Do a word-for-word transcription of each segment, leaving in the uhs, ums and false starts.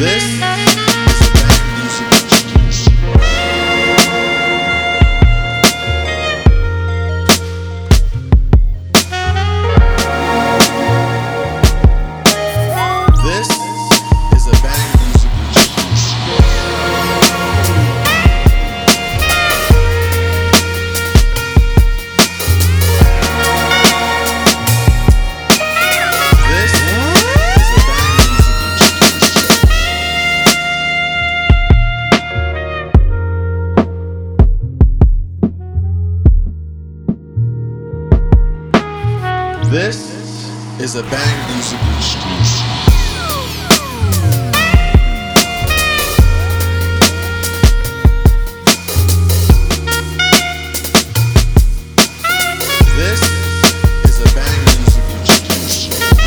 This is a bad music excuse. This is a bad music excuse. This is a bad music excuse. This is a bad music excuse.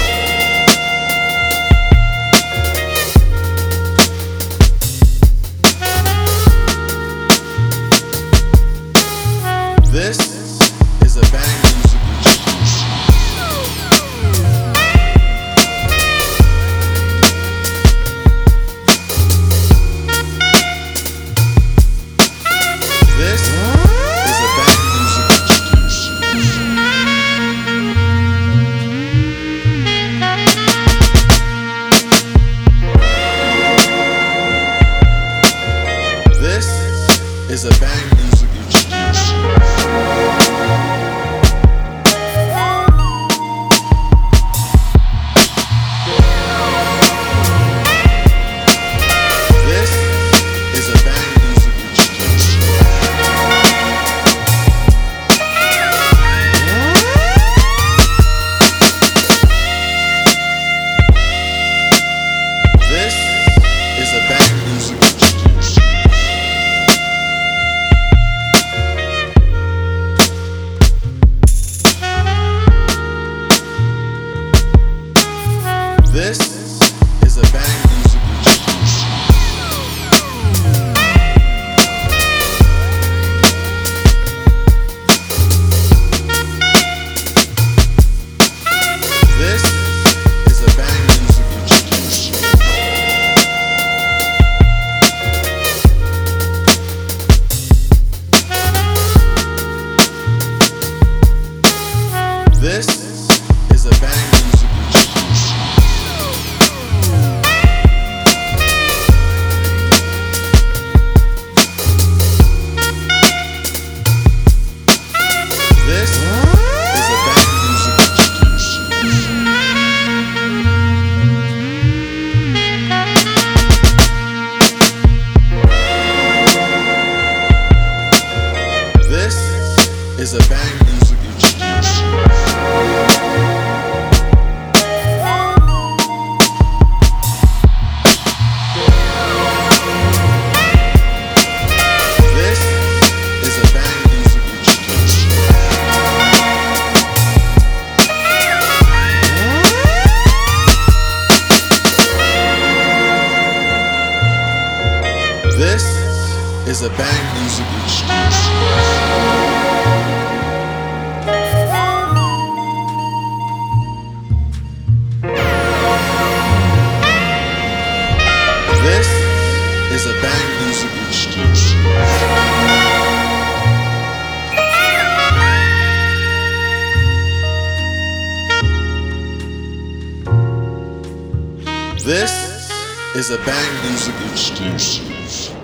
This is a bad music excuse. This is a bad music excuse. This is a bad music excuse. This is a bad music excuse. This is a bad music excuse. This is a bad music excuse. This is a bad music excuse. This is a bad music excuse. This is a bad music excuse. This is a bad music excuse. This is a bad music excuse. This is a bad music excuse. This is a bad music excuse. This is a bad music excuse.